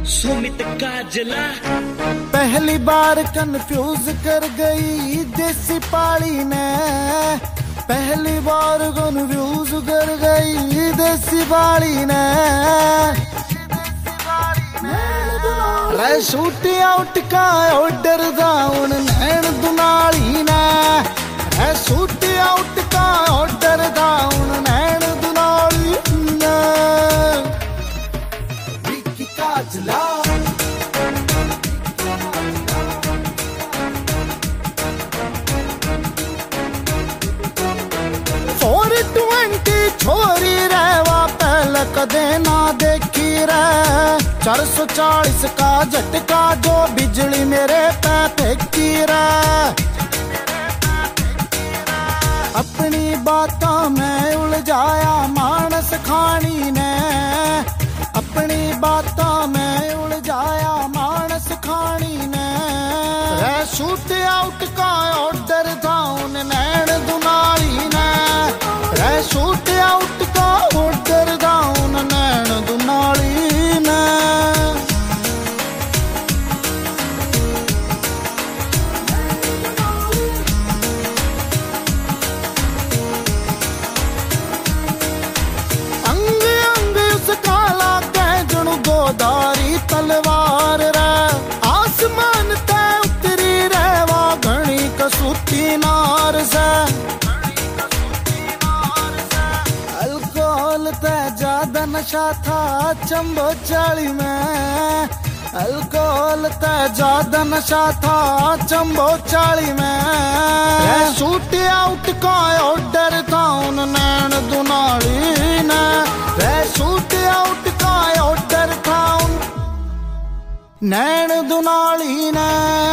सुमित काजला पहली बार कंफ्यूज कर गई देसी पाली ने, पहली बार कंफ्यूज कर गई देसी पाली ने। रे शूट आउट का ऑर्डर दाउन नैन दुनाली ने, रे शूट आउट का ऑर्डर दाउन नैन दुनाली ने। विक्की काजला छोरी रहवा पहले कदे ना देखी रह, 440 का झटका जो बिजली मेरे पे फेंकी रह। अपनी बातों में उलझाया मानस खानी ने, अपनी बातों में उलझाया मानस खानी ने। शूट आउट का ऑर्डर था उन नैन दुनाली ने, शूट आउट का ऑर्डर था उन नैन दुनाली ने। अंग अंग उसका लागे जुण गोदारी तलवार रे, आसमान ते उतरी रहवा घनी कसूती नार से। ज्यादा नशा था चंबो चाली में, अल्कोहल ते ज्यादा नशा था चंबो चाली में। शूट आउट का ऑर्डर था उन नैन दुनाली ने, शूट आउट का ऑर्डर था उन नैन दुनाली ने।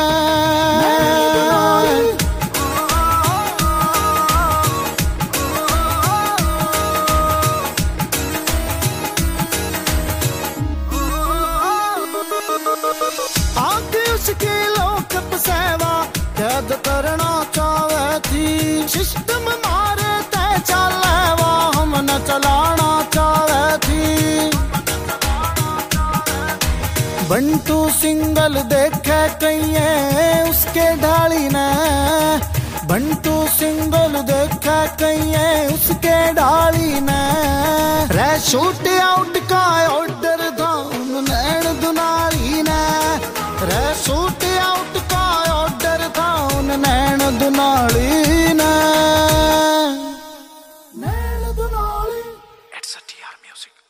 आगे उसकी लोकप सेवा कैद करना चाहे थी, सिस्टम मारे तय चलेवा हम न चलाना चाहे थी। बंटू सिंगल देखे कहिए उसके ढाली ने, बंटू सिंगल देखे कहिए उसके ढाली ने। रे शूट आउट का ऑर्डर था नैन दुनाली ने, रे शूट आउट का ऑर्डर था उन नैन दुनाली ने। नैन दुनाली। It's a TR Music.